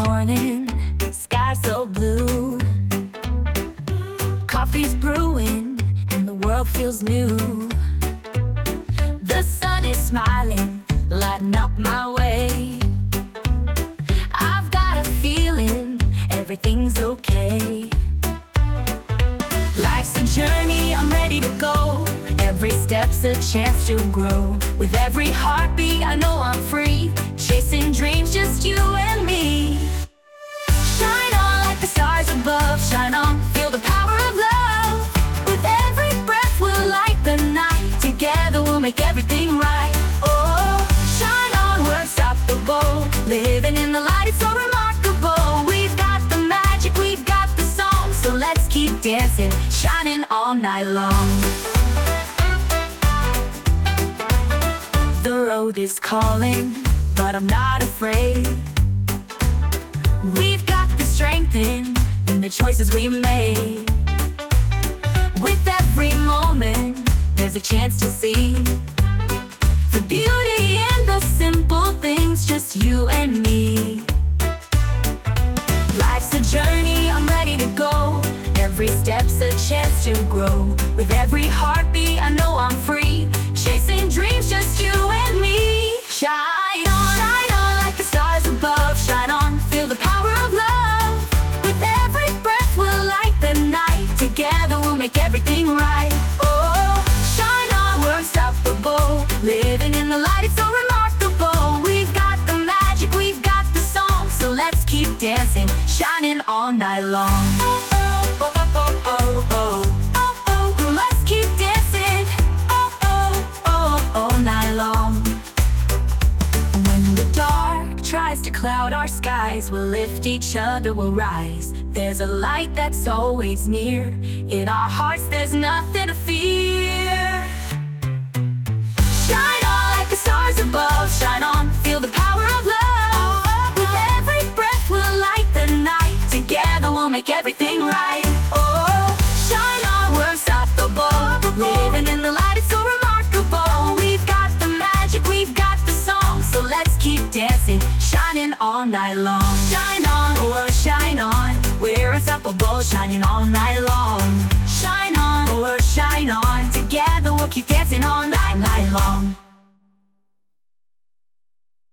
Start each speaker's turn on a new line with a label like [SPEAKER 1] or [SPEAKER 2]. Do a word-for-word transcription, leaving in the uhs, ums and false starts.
[SPEAKER 1] morning, sky so blue. Coffee's brewing and the world feels new. The sun is smiling, lighting up my way. I've got a feeling everything's okay. Life's a journey, I'm ready to go. Every step's a chance to grow. With every heartbeat, I know I'm free. Chasing dreams, just you and me. Shine on like the stars above. Shine on, feel the power of love. With every breath, we'll light the night. Together, we'll make everything right. Oh, shine on, we're unstoppable. Living in the light, it's so remarkable. We've got the magic, we've got the song. So let's keep dancing, shining all night long. The road is calling, but I'm not afraid. We've got the strength in, in the choices we made. With every moment, there's a chance to see the beauty in the simple things, just you and me. Life's a journey, I'm ready to go. Every step's a chance to grow. With every heartbeat, I know I'm free. Chasing dreams, just you and me. Shine on, shine on like the stars above. Shine on, feel the power of love. With every breath, we'll light the night. Together, we'll make everything right. Oh, shine on, we're unstoppable. Living in the light, it's so remarkable. We've got the magic, we've got the song. So let's keep dancing, shining all night long. Oh, oh, oh, oh, oh, oh. Oh, oh, let's keep dancing. Oh, oh, oh, all night long. When the dark tries to cloud our skies, we'll lift each other, we'll rise. There's a light that's always near. In our hearts, there's nothing to fear. Shine on like the stars above. Shine on, feel the power of love. With every breath, we'll light the night. Together, we'll make everything right. Oh, shine on, we're unstoppable. Living in the light, it's so remarkable. We've got the magic, we've got the song. So let's keep dancing, shining all night long. Shine on, oh, shine on. We're unstoppable, shining all night long. Shine on, oh, shine on. Together, we'll keep dancing all night, night long.